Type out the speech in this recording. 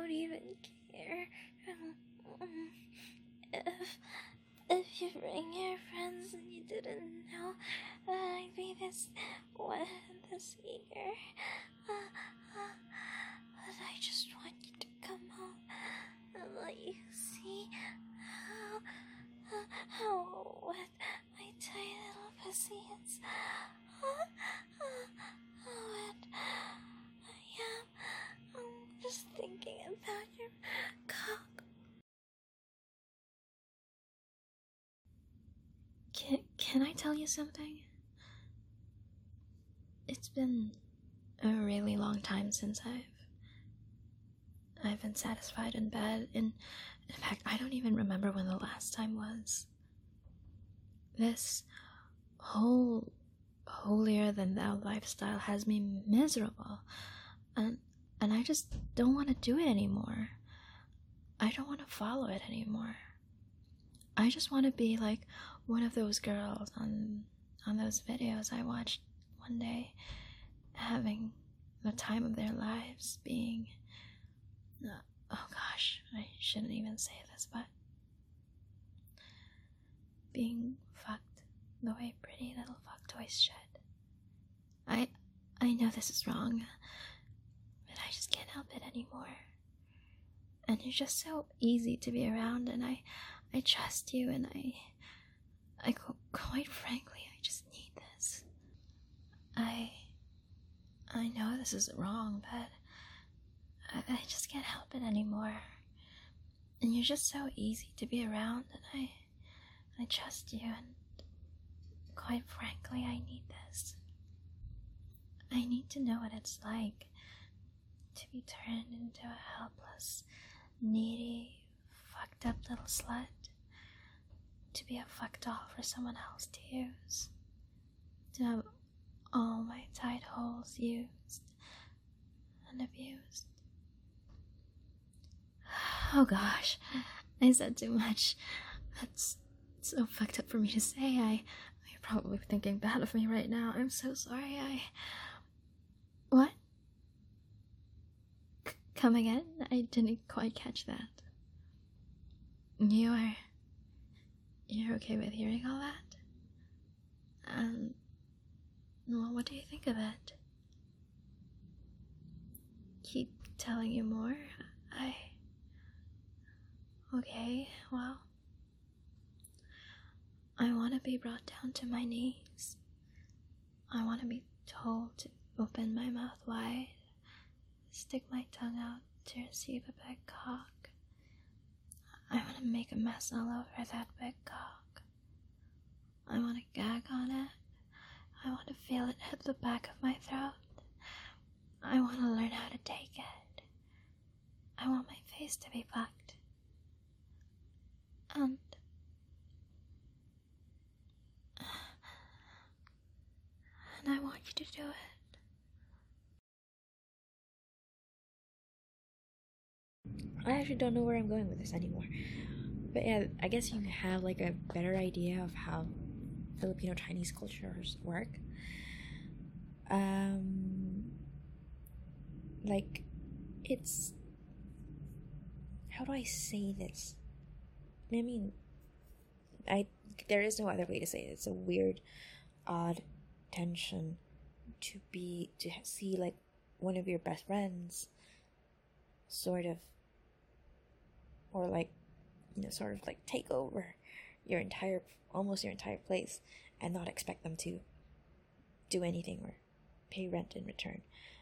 don't even care. If if you bring your friends and you didn't know that I'd be this wet and this eager, but I just want you to come home and let you see how wet my tiny little pussy is. How wet I am. I'm just thinking about your cock. Can I tell you something? It's been a really long time since I've been satisfied in bed. In fact, I don't even remember when the last time was. This whole holier than thou lifestyle has me miserable, and I just don't want to do it anymore. I don't want to follow it anymore. I just want to be like one of those girls on those videos I watched one day, having the time of their lives, being oh gosh, I shouldn't even say this, but being fucked the way pretty little fuck toys should. I know this is wrong, but I just can't help it anymore. And you're just so easy to be around, and I trust you, and I quite frankly, I just need this. I know this is wrong, but I just can't help it anymore. And you're just so easy to be around, and I trust you, and quite frankly, I need this. I need to know what it's like to be turned into a helpless, needy, fucked up little slut. To be a fuck doll for someone else to use. To have all my tight holes used and abused. Oh gosh, I said too much. That's so fucked up for me to say. You're probably thinking bad of me right now. I'm so sorry. What? Come again? I didn't quite catch that. You're okay with hearing all that? Well, what do you think of it? Keep telling you more? Okay, well, I want to be brought down to my knees. I want to be told to open my mouth wide, stick my tongue out to receive a big cock. I want to make a mess all over that big cock. I want to gag on it. I want to feel it hit the back of my throat. I want to learn how to take it. I want my face to be fucked. And I want you to do it. I actually don't know where I'm going with this anymore. But yeah, I guess you have like a better idea of how Filipino Chinese cultures work. Like, it's... How do I say this? I mean, there is no other way to say it. It's a weird, odd tension to see like one of your best friends sort of, or like, sort of like take over almost your entire place and not expect them to do anything or pay rent in return.